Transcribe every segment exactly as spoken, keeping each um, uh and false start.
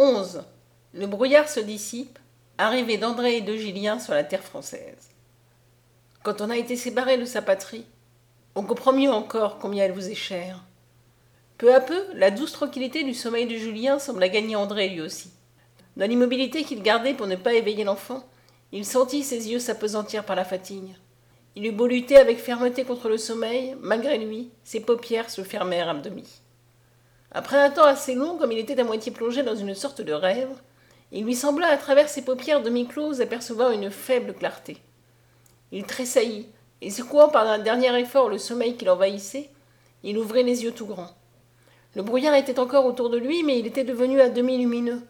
onze. Le brouillard se dissipe, arrivée d'André et de Julien sur la terre française. Quand on a été séparé de sa patrie, on comprend mieux encore combien elle vous est chère. Peu à peu, la douce tranquillité du sommeil de Julien sembla gagner André lui aussi. Dans l'immobilité qu'il gardait pour ne pas éveiller l'enfant, il sentit ses yeux s'appesantir par la fatigue. Il eut beau lutter avec fermeté contre le sommeil, malgré lui, ses paupières se fermèrent à demi. Après un temps assez long, comme il était à moitié plongé dans une sorte de rêve, il lui sembla à travers ses paupières demi-closes apercevoir une faible clarté. Il tressaillit, et secouant par un dernier effort le sommeil qui l'envahissait, il ouvrit les yeux tout grands. Le brouillard était encore autour de lui, mais il était devenu à demi lumineux.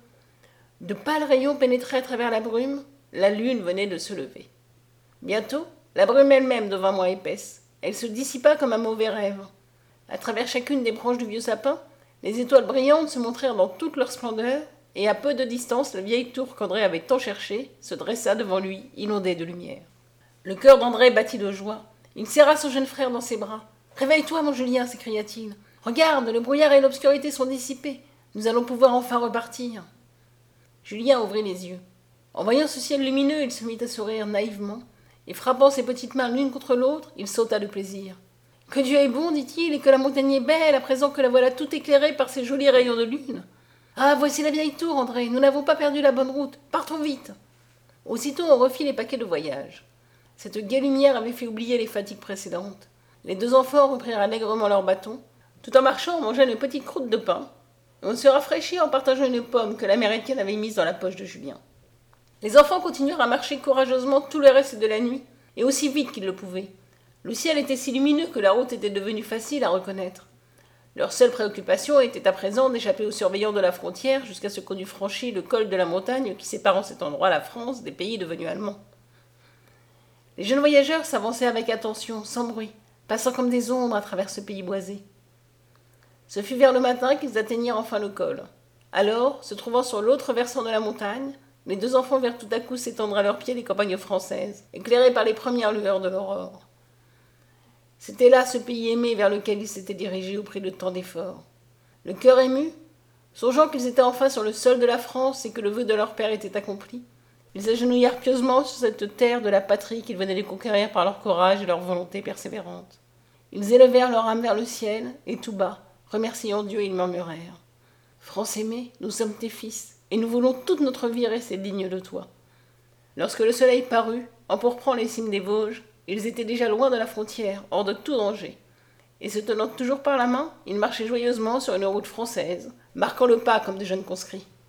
De pâles rayons pénétraient à travers la brume, la lune venait de se lever. Bientôt, la brume elle-même devint moins épaisse. Elle se dissipa comme un mauvais rêve. À travers chacune des branches du vieux sapin, les étoiles brillantes se montrèrent dans toute leur splendeur, et à peu de distance, la vieille tour qu'André avait tant cherchée se dressa devant lui, inondée de lumière. Le cœur d'André battit de joie. Il serra son jeune frère dans ses bras. « Réveille-toi, mon Julien, s'écria-t-il. Regarde, le brouillard et l'obscurité sont dissipés. Nous allons pouvoir enfin repartir. » Julien ouvrit les yeux. En voyant ce ciel lumineux, il se mit à sourire naïvement, et frappant ses petites mains l'une contre l'autre, il sauta de plaisir. « Que Dieu est bon, dit-il, et que la montagne est belle, à présent que la voilà tout éclairée par ces jolis rayons de lune. Ah, voici la vieille tour, André, nous n'avons pas perdu la bonne route, partons vite. » Aussitôt on refit les paquets de voyage. Cette gaie lumière avait fait oublier les fatigues précédentes. Les deux enfants reprirent allègrement leurs bâtons. Tout en marchant, on mangeait une petite croûte de pain, et on se rafraîchit en partageant une pomme que l'Américaine avait mise dans la poche de Julien. Les enfants continuèrent à marcher courageusement tout le reste de la nuit, et aussi vite qu'ils le pouvaient. Le ciel était si lumineux que la route était devenue facile à reconnaître. Leur seule préoccupation était à présent d'échapper aux surveillants de la frontière jusqu'à ce qu'on eût franchi le col de la montagne qui sépare en cet endroit la France des pays devenus allemands. Les jeunes voyageurs s'avançaient avec attention, sans bruit, passant comme des ombres à travers ce pays boisé. Ce fut vers le matin qu'ils atteignirent enfin le col. Alors, se trouvant sur l'autre versant de la montagne, les deux enfants virent tout à coup s'étendre à leurs pieds les campagnes françaises, éclairées par les premières lueurs de l'aurore. C'était là ce pays aimé vers lequel ils s'étaient dirigés au prix de tant d'efforts. Le cœur ému, songeant qu'ils étaient enfin sur le sol de la France et que le vœu de leur père était accompli, ils s'agenouillèrent pieusement sur cette terre de la patrie qu'ils venaient de conquérir par leur courage et leur volonté persévérante. Ils élevèrent leur âme vers le ciel, et tout bas, remerciant Dieu, ils murmurèrent « France aimée, nous sommes tes fils, et nous voulons toute notre vie rester dignes de toi. » Lorsque le soleil parut, empourprant les cimes des Vosges, ils étaient déjà loin de la frontière, hors de tout danger. Et se tenant toujours par la main, ils marchaient joyeusement sur une route française, marquant le pas comme de jeunes conscrits.